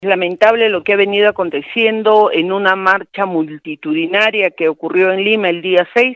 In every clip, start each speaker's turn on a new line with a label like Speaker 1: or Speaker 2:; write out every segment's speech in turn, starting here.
Speaker 1: Lamentable lo que ha venido aconteciendo en una marcha multitudinaria que ocurrió en Lima el día 6,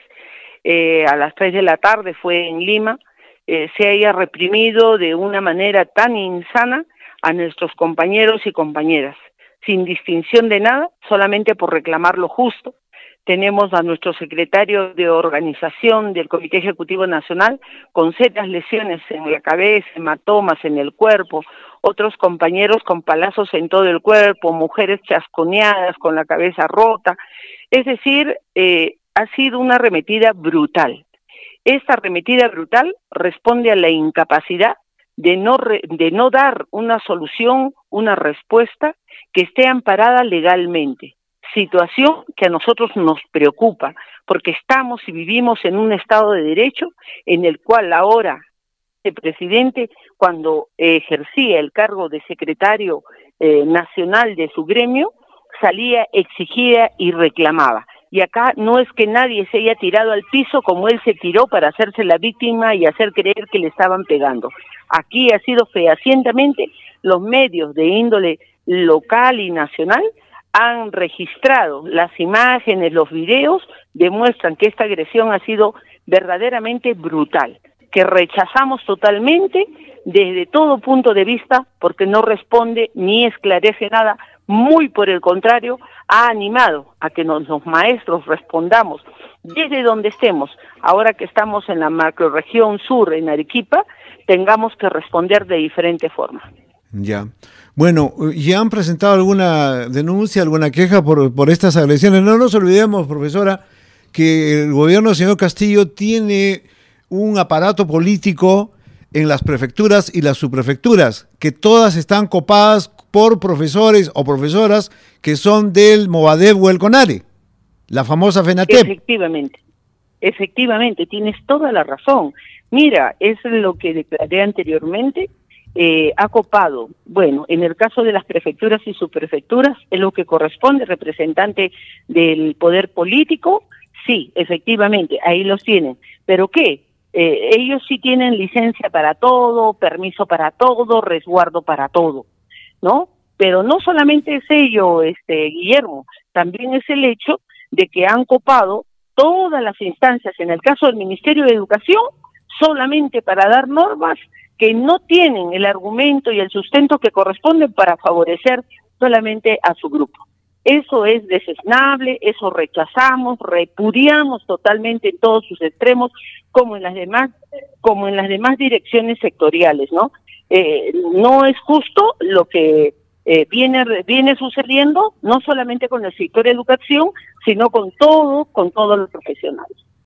Speaker 1: a las 3 de la tarde fue en Lima, se haya reprimido de una manera tan insana a nuestros compañeros y compañeras, sin distinción de nada, solamente por reclamar lo justo. Tenemos a nuestro secretario de organización del Comité Ejecutivo Nacional con serias lesiones en la cabeza, hematomas en el cuerpo, otros compañeros con palazos en todo el cuerpo, mujeres chasconeadas con la cabeza rota. Es decir, ha sido una arremetida brutal. Esta arremetida brutal responde a la incapacidad de no dar una solución, una respuesta que esté amparada legalmente. Situación que a nosotros nos preocupa, porque estamos y vivimos en un Estado de Derecho en el cual ahora el presidente, cuando ejercía el cargo de secretario nacional de su gremio, salía, exigía y reclamaba. Y acá no es que nadie se haya tirado al piso como él se tiró para hacerse la víctima y hacer creer que le estaban pegando. Aquí ha sido fehacientemente los medios de índole local y nacional han registrado las imágenes, los videos, demuestran que esta agresión ha sido verdaderamente brutal, que rechazamos totalmente desde todo punto de vista porque no responde ni esclarece nada, muy por el contrario, ha animado a que los maestros respondamos desde donde estemos, ahora que estamos en la macrorregión sur, en Arequipa, tengamos que responder de diferente forma.
Speaker 2: Ya. Bueno, ¿ya han presentado alguna denuncia, alguna queja por estas agresiones? No nos olvidemos, profesora, que el gobierno del señor Castillo tiene un aparato político en las prefecturas y las subprefecturas, que todas están copadas por profesores o profesoras que son del Movadef o el CONARE, la famosa FENATEP.
Speaker 1: Efectivamente, tienes toda la razón. Mira, es lo que declaré anteriormente. Ha copado, bueno, en el caso de las prefecturas y subprefecturas, es lo que corresponde, representante del poder político, sí, efectivamente, ahí los tienen. ¿Pero qué? Ellos sí tienen licencia para todo, permiso para todo, resguardo para todo, ¿no? Pero no solamente es ello, Guillermo, también es el hecho de que han copado todas las instancias, en el caso del Ministerio de Educación, solamente para dar normas que no tienen el argumento y el sustento que corresponden para favorecer solamente a su grupo. Eso es desestimable, eso rechazamos, repudiamos totalmente en todos sus extremos, como en las demás direcciones sectoriales, ¿no? No es justo lo que viene sucediendo, no solamente con el sector de educación, sino con todos los profesionales.